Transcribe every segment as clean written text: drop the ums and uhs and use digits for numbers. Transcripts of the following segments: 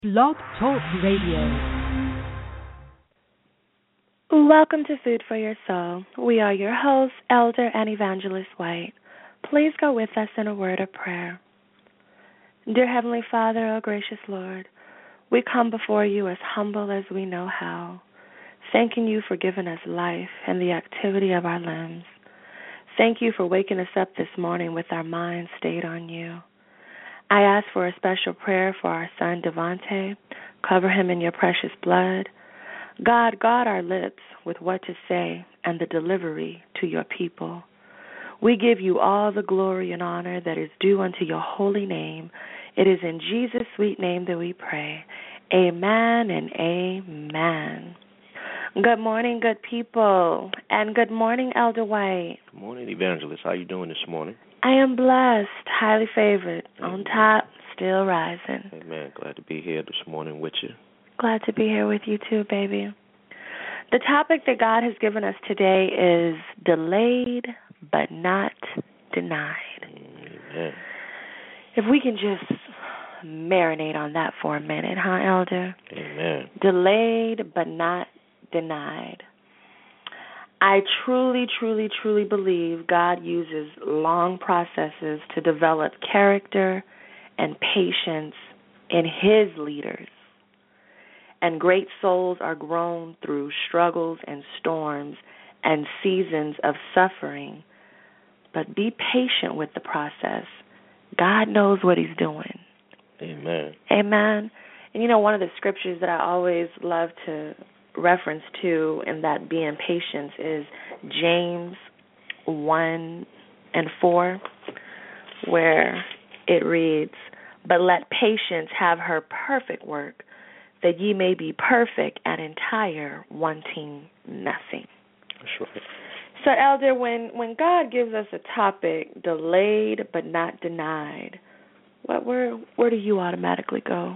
Blog Talk Radio. Welcome to Food for Your Soul. We are your hosts, Elder and Evangelist White. Please go with us in a word of prayer. Dear Heavenly Father, oh gracious Lord, we come before you as humble as we know how, thanking you for giving us life and the activity of our limbs. Thank you for waking us up this morning with our minds stayed on you. I ask for a special prayer for our son Devontae. Cover him in your precious blood. God, guard our lips with what to say and the delivery to your people. We give you all the glory and honor that is due unto your holy name. It is in Jesus' sweet name that we pray. Amen and amen. Good morning, good people, and good morning, Elder White. Good morning, Evangelist. How you doing this morning? I am blessed, highly favored, on top, still rising. Amen. Glad to be here this morning with you. Glad to be here with you too, baby. The topic that God has given us today is delayed but not denied. Amen. If we can just marinate on that for a minute, huh, Elder? Amen. Delayed but not denied. I truly, truly, truly believe God uses long processes to develop character and patience in His leaders. And great souls are grown through struggles and storms and seasons of suffering. But be patient with the process. God knows what He's doing. Amen. Amen. And you know, one of the scriptures that I always love to reference to in that being patience is James 1:4, where it reads, "But let patience have her perfect work, that ye may be perfect and entire, wanting nothing." That's right. So, Elder, when God gives us a topic, delayed but not denied, where do you automatically go?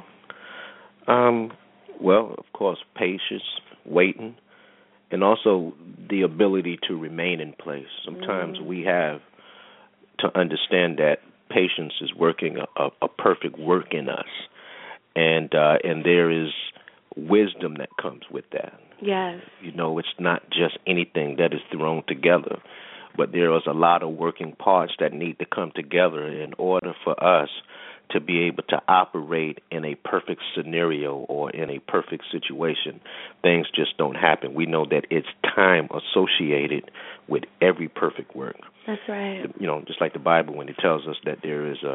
Well, of course, patience, waiting, and also the ability to remain in place. Sometimes we have to understand that patience is working a perfect work in us, and there is wisdom that comes with that. Yes. You know, it's not just anything that is thrown together, but there is a lot of working parts that need to come together in order for us to be able to operate in a perfect scenario or in a perfect situation. Things just don't happen. We know that it's time associated with every perfect work. That's right. You know, just like the Bible when it tells us that there is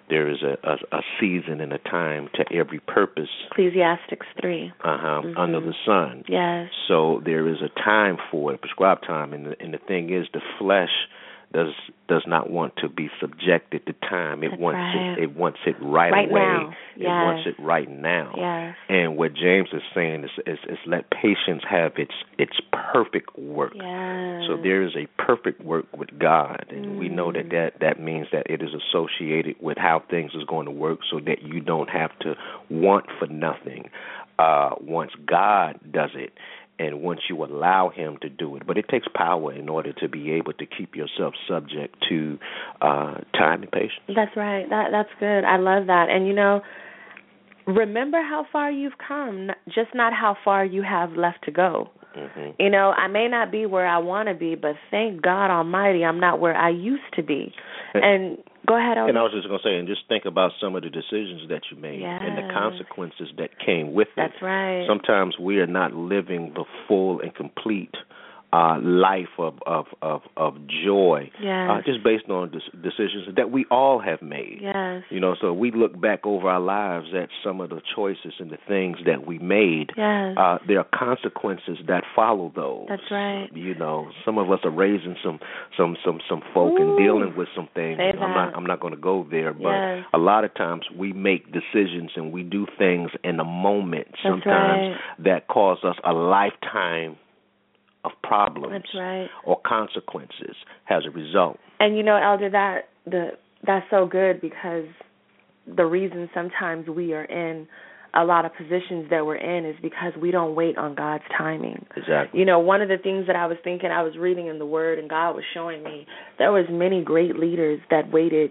a season and a time to every purpose. Ecclesiastes 3. Under the sun. Yes. So there is a time for it, a prescribed time, and the thing is, the flesh does not want to be subjected to time. It wants it right away. Now. It wants it right now. Yes. And what James is saying is let patience have its perfect work. Yes. So there is a perfect work with God, and we know that means that it is associated with how things is going to work, so that you don't have to want for nothing. Once God does it, and once you allow Him to do it. But it takes power in order to be able to keep yourself subject to time and patience. That's right. That's good. I love that. And, you know, remember how far you've come, just not how far you have left to go. Mm-hmm. You know, I may not be where I want to be, but thank God Almighty I'm not where I used to be. And go ahead, Elder. And I was just going to say, and just think about some of the decisions that you made and the consequences that came with it. That's right. Sometimes we are not living the full and complete life of joy, just based on decisions that we all have made. Yes. You know, so we look back over our lives at some of the choices and the things that we made. Yes. There are consequences that follow those. That's right. You know, some of us are raising some folk and dealing with some things. I'm not going to go there, but a lot of times we make decisions and we do things in a moment. Sometimes that cause us a lifetime of problems or consequences as a result. And you know, Elder, that's so good, because the reason sometimes we are in a lot of positions that we're in is because we don't wait on God's timing. Exactly. You know, one of the things that I was thinking, I was reading in the Word, and God was showing me there was many great leaders that waited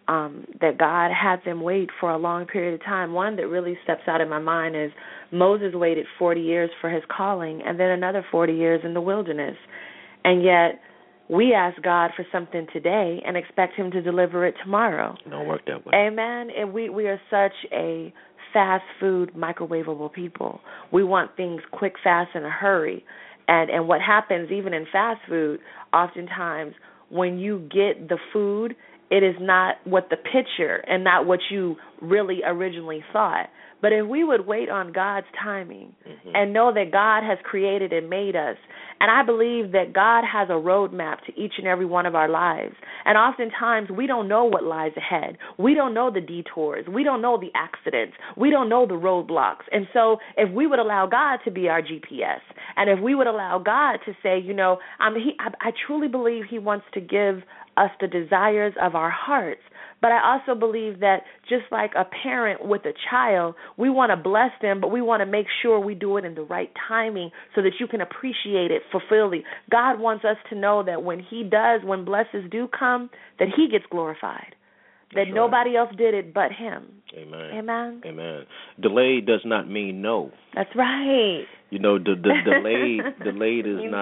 that God had them wait for a long period of time. One that really steps out in my mind is Moses waited 40 years for his calling and then another 40 years in the wilderness. And yet we ask God for something today and expect him to deliver it tomorrow. It don't work that way. Amen. And we are such a fast food, microwavable people. We want things quick, fast, in a hurry. And what happens even in fast food, oftentimes when you get the food, it is not what the picture and not what you really originally thought. But if we would wait on God's timing and know that God has created and made us, and I believe that God has a roadmap to each and every one of our lives. And oftentimes we don't know what lies ahead. We don't know the detours. We don't know the accidents. We don't know the roadblocks. And so if we would allow God to be our GPS, and if we would allow God to say, I truly believe he wants to give us the desires of our hearts. But I also believe that just like a parent with a child, we want to bless them, but we want to make sure we do it in the right timing so that you can appreciate it fully. God wants us to know that when blessings do come, that he gets glorified, that That's nobody else did it but him. Amen. Amen. Amen. Delay does not mean no. That's right. Delayed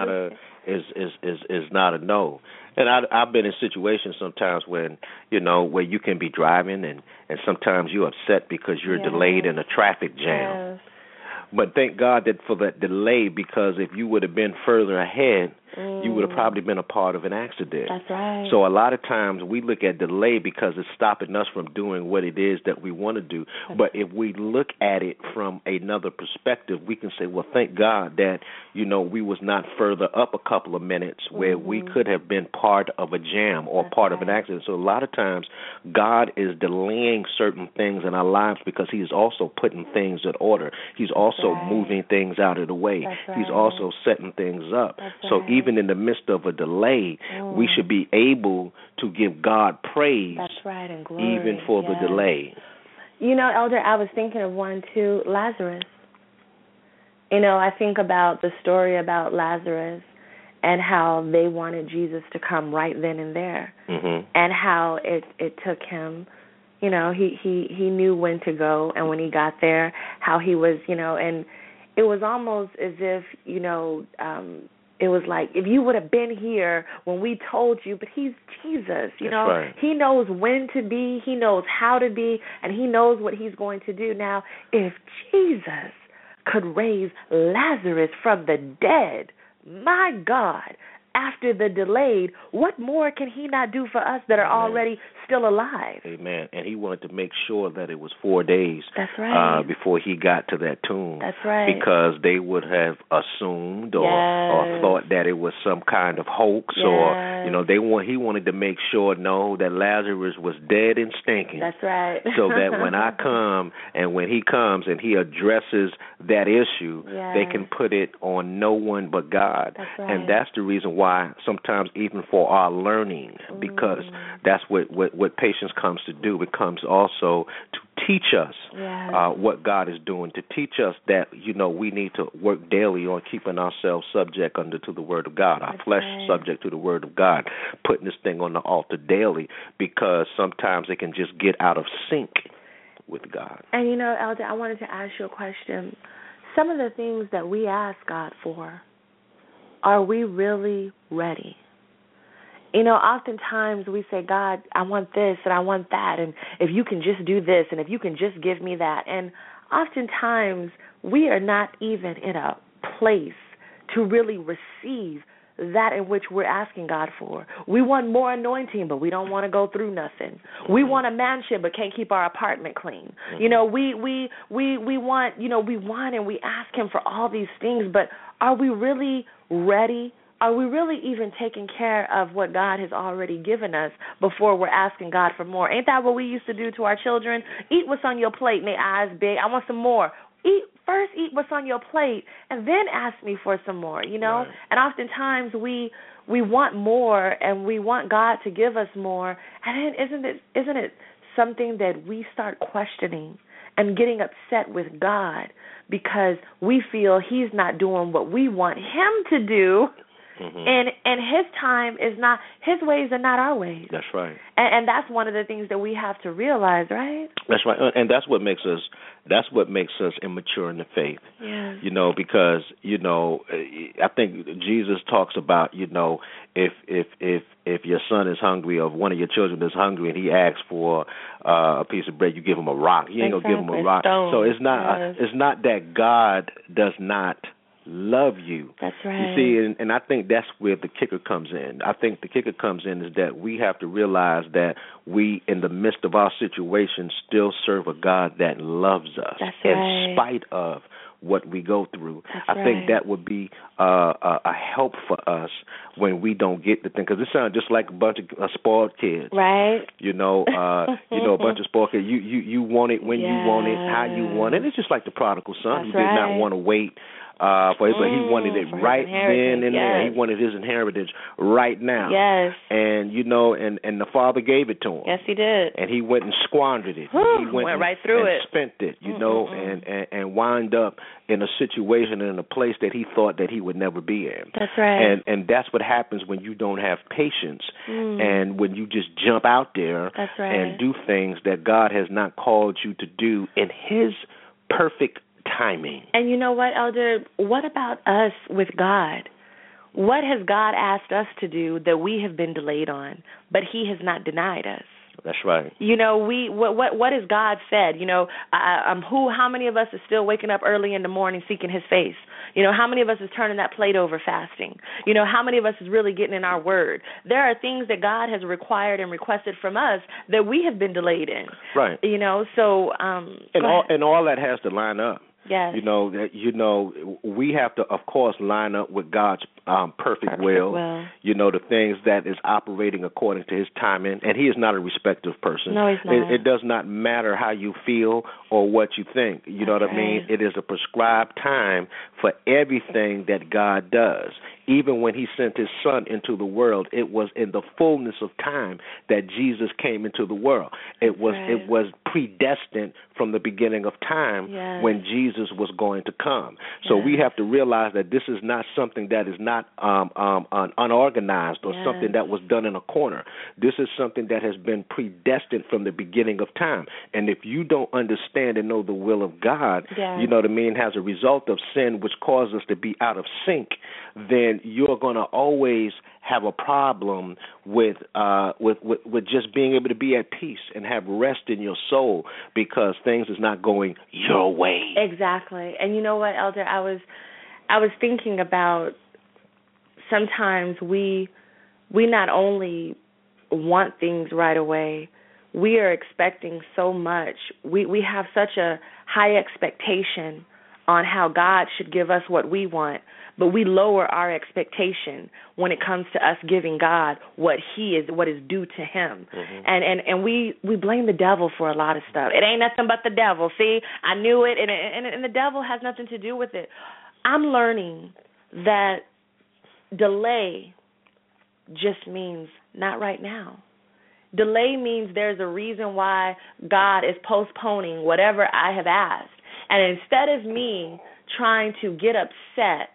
is not a no. And I've been in situations sometimes when, where you can be driving and sometimes you're upset because you're delayed in a traffic jam. Yes. But thank God that for that delay, because if you would have been further ahead, you would have probably been a part of an accident. That's right. So a lot of times we look at delay because it's stopping us from doing what it is that we want to do. But if we look at it from another perspective, we can say, well, thank God that, we was not further up a couple of minutes where we could have been part of a jam or part of an accident. So a lot of times God is delaying certain things in our lives because he's also putting things in order. He's also moving things out of the way. He's also setting things up. So even in the midst of a delay, we should be able to give God praise. That's right, and glory. Even for the delay. Elder, I was thinking of one too, Lazarus. I think about the story about Lazarus and how they wanted Jesus to come right then and there, and how it took him. He knew when to go, and when he got there, how he was, and it was almost as if, it was like, if you would have been here when we told you, but he's Jesus, right. He knows when to be, he knows how to be, and he knows what he's going to do. Now, if Jesus could raise Lazarus from the dead, my God, after the delayed, what more can he not do for us that are already still alive? Amen. And he wanted to make sure that it was 4 days before he got to that tomb. That's right. Because they would have assumed or thought that it was some kind of hoax or, he wanted to make sure, that Lazarus was dead and stinking. That's right. So that when I come and when he comes and he addresses that issue, they can put it on no one but God. That's right. And that's the reason why sometimes even for our learning, because that's what patience comes to do. It comes also to teach us what God is doing, to teach us that, we need to work daily on keeping ourselves subject to the Word of God, our flesh subject to the Word of God, putting this thing on the altar daily, because sometimes it can just get out of sync with God. And, Elder, I wanted to ask you a question. Some of the things that we ask God for, are we really ready? Oftentimes we say, God, I want this and I want that, and if you can just do this and if you can just give me that. And oftentimes we are not even in a place to really receive that in which we're asking God for. We want more anointing, but we don't want to go through nothing. We want a mansion, but can't keep our apartment clean. We want, we want and we ask him for all these things, but are we really ready? Are we really even taking care of what God has already given us before we're asking God for more? Ain't that what we used to do to our children? Eat what's on your plate and their eyes big. I want some more. First eat what's on your plate and then ask me for some more, Right. And oftentimes we want more and we want God to give us more. And then isn't it something that we start questioning and getting upset with God because we feel he's not doing what we want him to do And his time is not, his ways are not our ways. That's right. And that's one of the things that we have to realize, right? That's right. And that's what makes us immature in the faith. Yes. Because, I think Jesus talks about, if your son is hungry or if one of your children is hungry and he asks for a piece of bread, you give him a rock. You ain't going to give him a rock. Stone. So it's not that God does not love you. That's right. You see, and I think that's where the kicker comes in. I think the kicker comes in is that we have to realize that we, in the midst of our situation, still serve a God that loves us. That's in right. spite of what we go through. That's I think that would be a help for us when we don't get the thing, because it sounds just like a bunch of spoiled kids, right? A bunch of spoiled kids. You want it when you want it, how you want it. It's just like the prodigal son who did not want to wait for it, but he wanted it right then and there. He wanted his inheritance right now. Yes. And and the father gave it to him. Yes, he did. And he went and squandered it. He went right through and spent it, and wound up in a situation and in a place that he thought that he would never be in. That's right. And that's what happens when you don't have patience and when you just jump out there and do things that God has not called you to do in his perfect timing. And you know what, Elder? What about us with God? What has God asked us to do that we have been delayed on, but he has not denied us? That's right. What has God said? How many of us is still waking up early in the morning seeking his face? How many of us is turning that plate over fasting? How many of us is really getting in our word? There are things that God has required and requested from us that we have been delayed in. Right. So and all that has to line up. Yes. We have to, of course, line up with God's perfect will. The things that is operating according to his timing. And he is not a respective person. No, he's not. It does not matter how you feel or what you think. You know what I mean? It is a prescribed time for everything that God does. Even when he sent his son into the world, it was in the fullness of time that Jesus came into the world. It was predestined from the beginning of time when Jesus was going to come. So we have to realize that this is not something that is not unorganized or something that was done in a corner. This is something that has been predestined from the beginning of time. And if you don't understand and know the will of God, you know what I mean, as a result of sin which causes us to be out of sync, then you're going to always have a problem with just being able to be at peace and have rest in your soul because things is not going your way. Exactly. And you know what, Elder? I was thinking about sometimes we not only want things right away, we are expecting so much. We have such a high expectation on how God should give us what we want, but we lower our expectation when it comes to us giving God what is due to him. And we blame the devil for a lot of stuff. It ain't nothing but the devil. See, I knew it, and the devil has nothing to do with it. I'm learning that delay just means not right now. Delay means there's a reason why God is postponing whatever I have asked. And instead of me trying to get upset,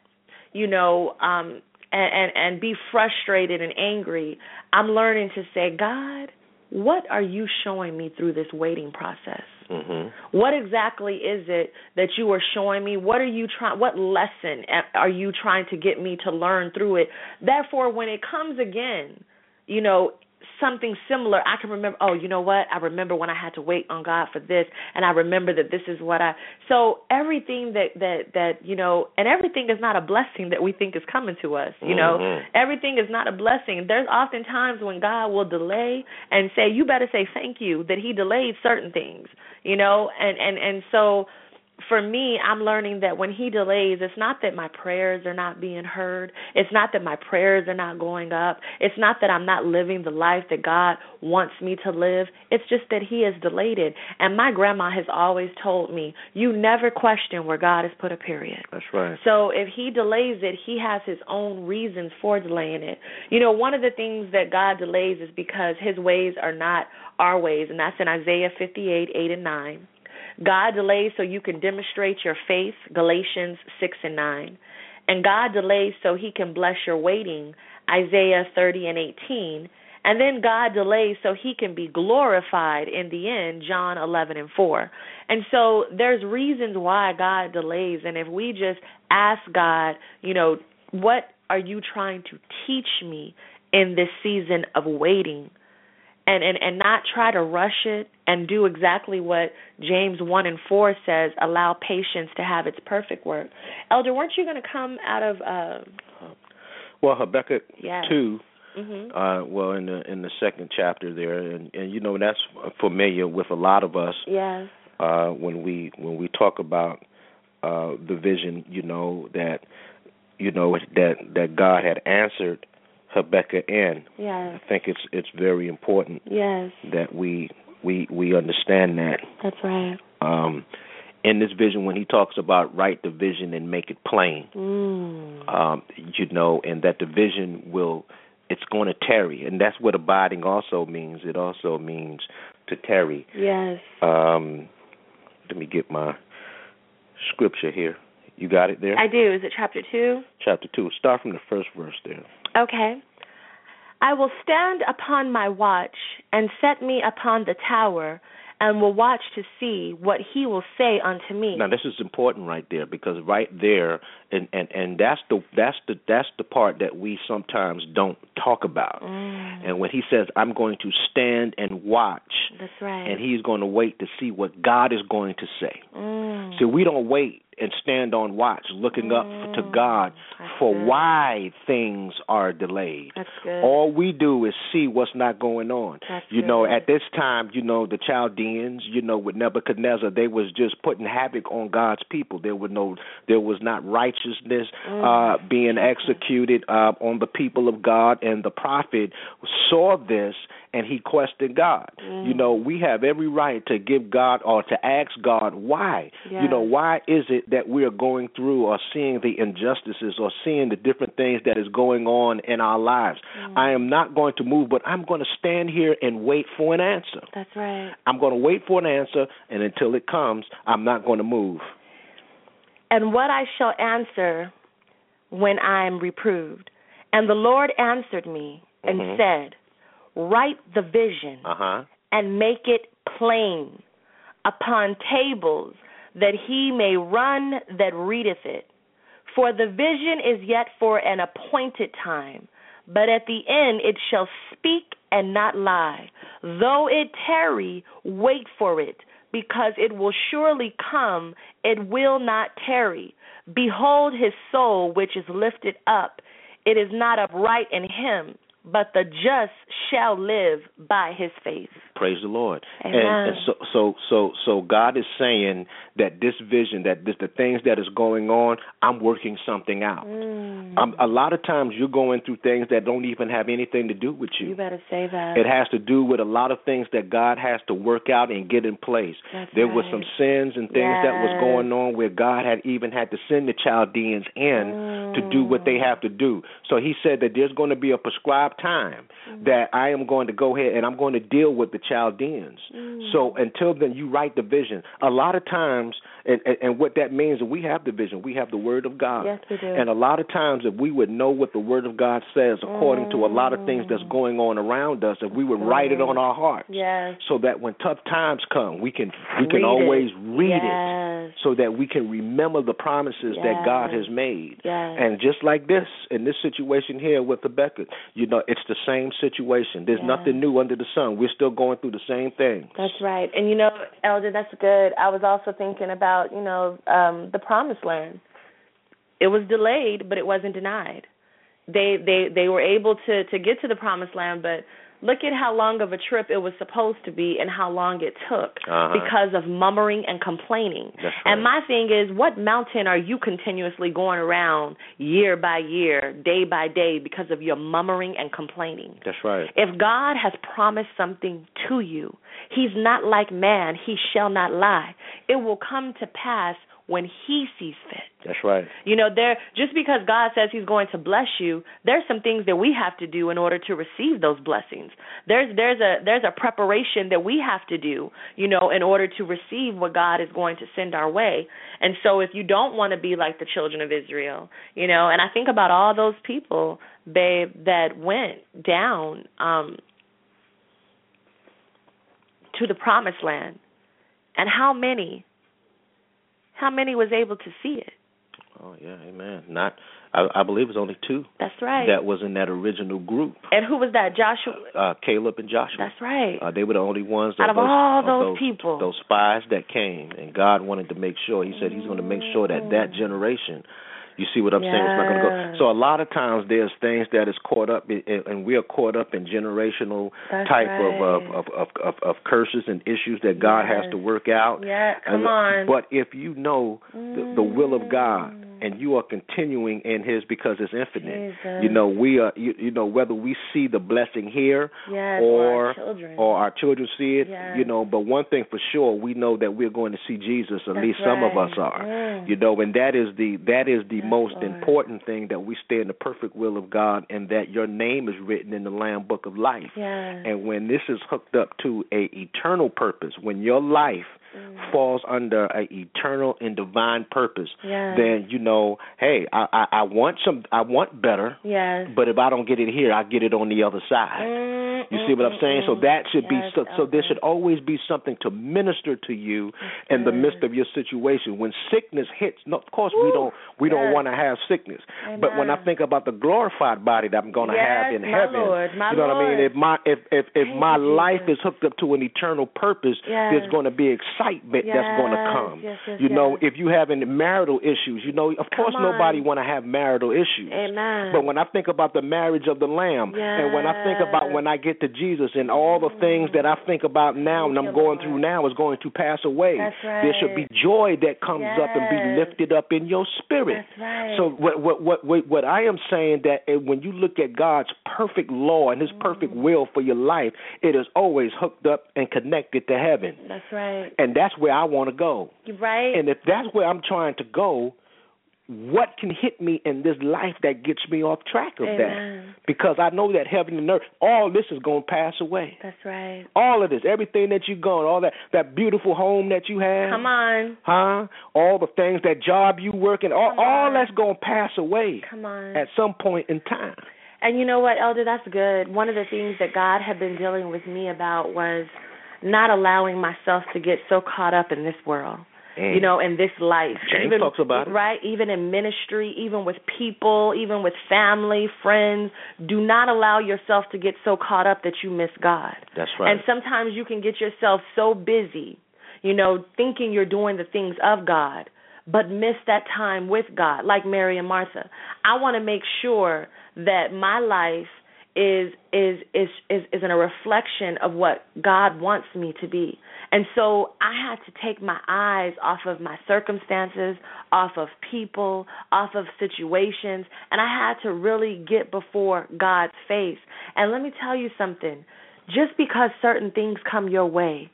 and be frustrated and angry, I'm learning to say, God, what are you showing me through this waiting process? What exactly is it that you are showing me? What lesson are you trying to get me to learn through it? Therefore, when it comes again, something similar, I can remember, you know what? I remember when I had to wait on God for this, and I remember that this is so everything that and everything is not a blessing that we think is coming to us, Everything is not a blessing. There's often times when God will delay and say, you better say thank you that he delayed certain things, and so for me, I'm learning that when he delays, it's not that my prayers are not being heard. It's not that my prayers are not going up. It's not that I'm not living the life that God wants me to live. It's just that he has delayed it. And my grandma has always told me, you never question where God has put a period. That's right. So if he delays it, he has his own reasons for delaying it. One of the things that God delays is because his ways are not our ways, and that's in Isaiah 58, 8 and 9. God delays so you can demonstrate your faith, Galatians 6 and 9. And God delays so he can bless your waiting, Isaiah 30 and 18. And then God delays so he can be glorified in the end, John 11 and 4. And so there's reasons why God delays. And if we just ask God, what are you trying to teach me in this season of waiting? And not try to rush it and do exactly what James 1 and 4 says, allow patience to have its perfect work. Elder, weren't you going to come out of... Habakkuk 2, mm-hmm. In the second chapter there, and that's familiar with a lot of us. Yes. When we talk about the vision, that God had answered Habakkuk in. Yes. I think it's very important. Yes. That we understand that. That's right. In this vision, when he talks about write the vision and make it plain, and that the vision it's going to tarry, and that's what abiding also means. It also means to tarry. Yes. Let me get my scripture here. You got it there? I do. Is it chapter 2? Chapter 2. Start from the first verse there. Okay. I will stand upon my watch and set me upon the tower and will watch to see what he will say unto me. Now this is important right there, because right there, and that's the part that we sometimes don't talk about. And when he says, "I'm going to stand and watch," that's right, and he's going to wait to see what God is going to say. So we don't wait and stand on watch, looking up to God for why things are delayed. That's good. All we do is see what's not going on. That's at this time, the Chaldeans, with Nebuchadnezzar, they was just putting havoc on God's people. There was not righteousness being executed on the people of God, and the prophet saw this and he questioned God. We have every right to give God or to ask God why. Yes. Why is it that we are going through or seeing the injustices or seeing the different things that is going on in our lives? I am not going to move, but I'm going to stand here and wait for an answer. That's right. I'm going to wait for an answer, and until it comes, I'm not going to move. And what I shall answer when I am reproved. And the Lord answered me and said, write the vision and make it plain upon tables, that he may run that readeth it. For the vision is yet for an appointed time, but at the end it shall speak and not lie. Though it tarry, wait for it, because it will surely come, it will not tarry. Behold his soul which is lifted up, it is not upright in him, but the just shall live by his faith. Praise the Lord. Amen. And so God is saying that this vision, that the things that is going on, I'm working something out. A lot of times you're going through things that don't even have anything to do with you. You better say that. It has to do with a lot of things that God has to work out and get in place. There were some sins and things that was going on where God had even had to send the Chaldeans in to do what they have to do. So he said that there's going to be a prescribed time that I am going to go ahead and I'm going to deal with the Chaldeans. So until then, you write the vision. A lot of times, and what that means is we have the vision. We have the Word of God. Yes, we do. And a lot of times, if we would know what the Word of God says according to a lot of things that's going on around us, if we would write it on our hearts, so that when tough times come, we can always read it, so that we can remember the promises that God has made. And just like this, in this situation here with Habakkuk, it's the same situation. There's nothing new under the sun. We're still going through the same thing. That's right. And, Elder, that's good. I was also thinking about, the Promised Land. It was delayed, but it wasn't denied. They were able to get to the Promised Land, but look at how long of a trip it was supposed to be and how long it took because of murmuring and complaining. That's right. And my thing is, what mountain are you continuously going around year by year, day by day because of your murmuring and complaining? That's right. If God has promised something to you, he's not like man, he shall not lie. It will come to pass when he sees fit. That's right. You know, just because God says he's going to bless you, there's some things that we have to do in order to receive those blessings. There's a preparation that we have to do, you know, in order to receive what God is going to send our way. And so if you don't want to be like the children of Israel, you know, and I think about all those people, babe, that went down to the promised land, and how many was able to see it? Oh, yeah, amen. I believe it was only 2. That's right. That was in that original group. And who was that? Joshua? Caleb and Joshua. That's right. They were the only ones. Out of all those people. Those spies that came, and God wanted to make sure. He said he's going to make sure that generation, you see what I'm saying? It's not going to go. So a lot of times there's things that is caught up, and we are caught up in generational of curses and issues that God has to work out. Yeah, come on. But if you know the will of God, and you are continuing in his, because it's infinite. Jesus. You know, we are, you know, whether we see the blessing here or our children see it, yes. you know, but one thing for sure, we know that we're going to see Jesus, at least some of us are. You know, and that is the most important thing, that we stay in the perfect will of God, and that your name is written in the Lamb Book of Life. Yes. And when this is hooked up to a eternal purpose, when your life falls under an eternal and divine purpose, then you know, hey, I want better, but if I don't get it here, I get it on the other side. You see what I'm saying? So that should be so there should always be something to minister to you in the midst of your situation. When sickness hits, no, of course we don't want to have sickness. Amen. But when I think about the glorified body that I'm going to have in heaven, my you know what I mean? If my life is hooked up to an eternal purpose, there's going to be excitement that's going to come. You know, if you having marital issues, you know, of course nobody want to have marital issues. Amen. But when I think about the marriage of the Lamb, and when I think about when I get to Jesus, and all the things that I think about now and I'm going through now is going to pass away. That's right. There should be joy that comes up and be lifted up in your spirit. That's right. So what I am saying, that when you look at God's perfect law and his perfect will for your life, it is always hooked up and connected to heaven. That's right. And that's where I want to go. Right. And if that's where I'm trying to go, what can hit me in this life that gets me off track of that? Because I know that heaven and earth, all this is going to pass away. That's right. All of this, everything that you're going, all that beautiful home that you have. Come on. Huh? All the things, that job you work in, all that's going to pass away. Come on. At some point in time. And you know what, Elder, that's good. One of the things that God had been dealing with me about was not allowing myself to get so caught up in this world. You know, in this life. James talks about it. Right? Even in ministry, even with people, even with family, friends. Do not allow yourself to get so caught up that you miss God. That's right. And sometimes you can get yourself so busy, you know, thinking you're doing the things of God, but miss that time with God, like Mary and Martha. I want to make sure that my life is in a reflection of what God wants me to be. And so I had to take my eyes off of my circumstances, off of people, off of situations, and I had to really get before God's face. And let me tell you something. Just because certain things come your way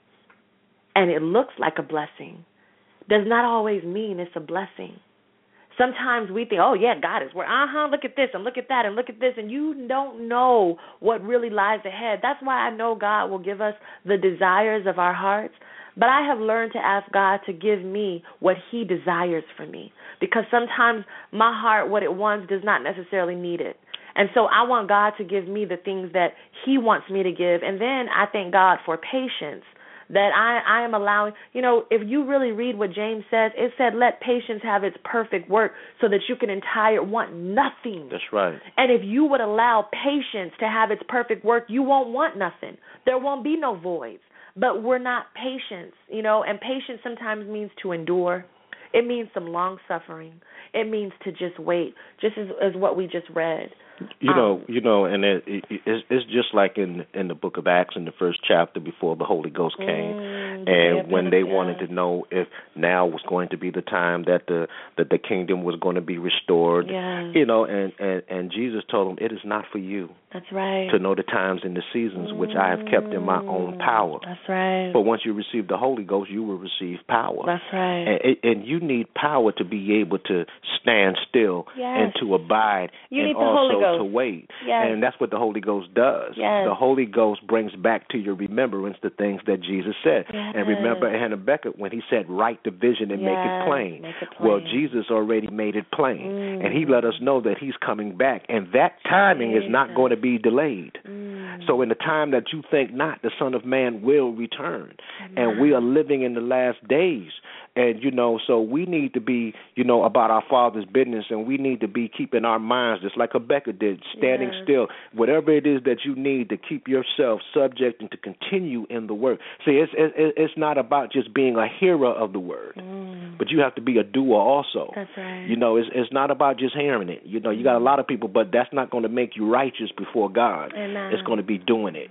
and it looks like a blessing does not always mean it's a blessing. Sometimes we think, oh, yeah, God is where, look at this and look at that and look at this, and you don't know what really lies ahead. That's why I know God will give us the desires of our hearts, but I have learned to ask God to give me what he desires for me, because sometimes my heart, what it wants, does not necessarily need it. And so I want God to give me the things that he wants me to give, and then I thank God for patience. That I am allowing, you know, if you really read what James says, it said, let patience have its perfect work so that you can want nothing. That's right. And if you would allow patience to have its perfect work, you won't want nothing. There won't be no voids. But we're not patient, you know, and patience sometimes means to endure. It means some long suffering. It means to just wait, just as what we just read. You know, and it's just like in the book of Acts in the first chapter before the Holy Ghost came, and when they wanted to know if now was going to be the time that the kingdom was going to be restored, you know, and Jesus told them, it is not for you. That's right. To know the times and the seasons, which I have kept in my own power. That's right. But once you receive the Holy Ghost, you will receive power. That's right. And you need power to be able to stand still and to abide and also to wait. Yes. And that's what the Holy Ghost does. Yes. The Holy Ghost brings back to your remembrance the things that Jesus said. Yes. And remember Habakkuk when he said, write the vision and make it plain. Well, Jesus already made it plain. And he let us know that he's coming back. And that timing is not going to be delayed. So in the time that you think not, the Son of Man will return. And we are living in the last days. And, so we need to be, about our Father's business, and we need to be keeping our minds, just like Habakkuk did, standing still. Whatever it is that you need to keep yourself subject and to continue in the word. See, it's not about just being a hearer of the word, but you have to be a doer also. That's right. It's not about just hearing it. You got a lot of people, but that's not going to make you righteous before God. Amen. It's going to be doing it.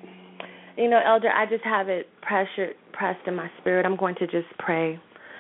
Elder, I just have it pressed in my spirit. I'm going to just pray.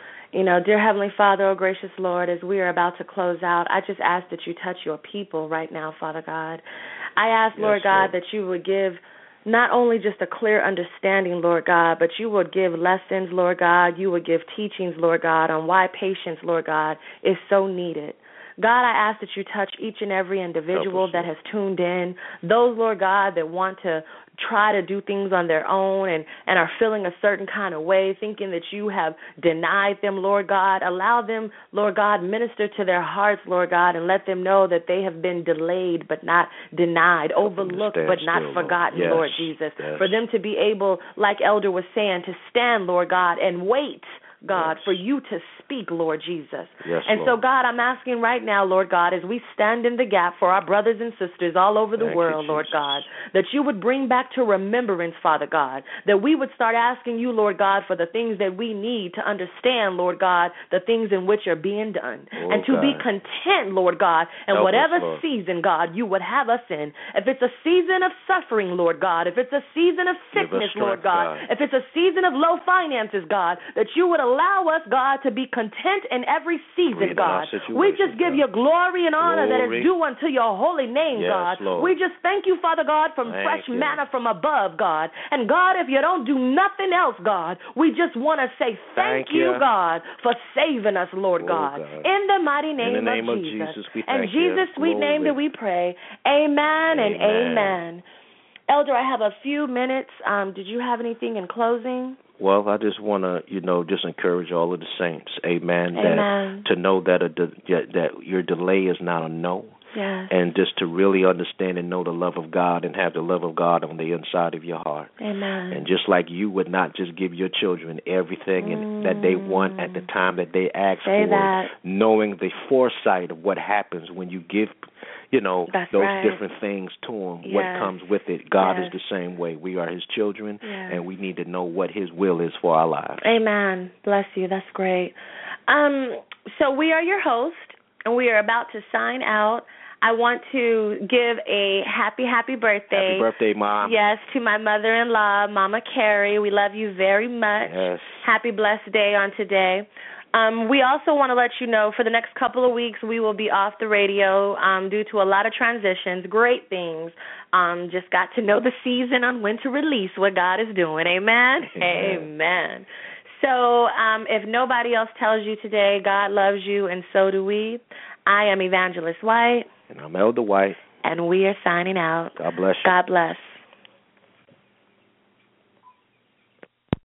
Dear Heavenly Father, oh gracious Lord, as we are about to close out, I just ask that you touch your people right now, Father God. I ask, Lord God, that you would give not only just a clear understanding, Lord God, but you would give lessons, Lord God. You would give teachings, Lord God, on why patience, Lord God, is so needed. God, I ask that you touch each and every individual that has tuned in, those, Lord God, that want to try to do things on their own and are feeling a certain kind of way, thinking that you have denied them, Lord God. Allow them, Lord God, minister to their hearts, Lord God, and let them know that they have been delayed but not denied, overlooked but not forgotten, Lord Jesus. Yes. For them to be able, like Elder was saying, to stand, Lord God, and wait, God, for you to speak, Lord Jesus. Yes, and Lord. so, God, I'm asking right now, Lord God, as we stand in the gap for our brothers and sisters all over the world, Lord God, that you would bring back to remembrance, Father God, that we would start asking you, Lord God, for the things that we need to understand, Lord God, the things in which are being done, and to be content, Lord God, in whatever season, God, you would have us in. If it's a season of suffering, Lord God, if it's a season of sickness, Lord God, if it's a season of low finances, God, that you would allow us, God, to be content in every season, God. We just give you glory and honor that is due unto your holy name, God. Lord. We just thank you, Father God, from fresh manna from above, God. And God, if you don't do nothing else, God, we just want to say thank you, God, for saving us, Lord God. In the mighty name, of Jesus. We thank you. Jesus' sweet name that we pray. Amen and amen. Elder, I have a few minutes. Did you have anything in closing? Well, I just want to, just encourage all of the saints, amen, Amen. That to know that that your delay is not a no, yes. And just to really understand and know the love of God and have the love of God on the inside of your heart. Amen. And just like you would not just give your children everything that they want at the time that they ask for it, knowing the foresight of what happens when you give those different things to him, what comes with it. God is the same way. We are his children, and we need to know what his will is for our lives. Amen. Bless you. That's great. So we are your host, and we are about to sign out. I want to give a happy birthday. Happy birthday, Mom. Yes, to my mother-in-law, Mama Carrie. We love you very much. Yes. Happy blessed day on today. We also want to let you know for the next couple of weeks we will be off the radio due to a lot of transitions, great things. Just got to know the season on when to release what God is doing. Amen? Amen. So if nobody else tells you today, God loves you and so do we. I am Evangelist White. And I'm Elder White. And we are signing out. God bless you. God bless.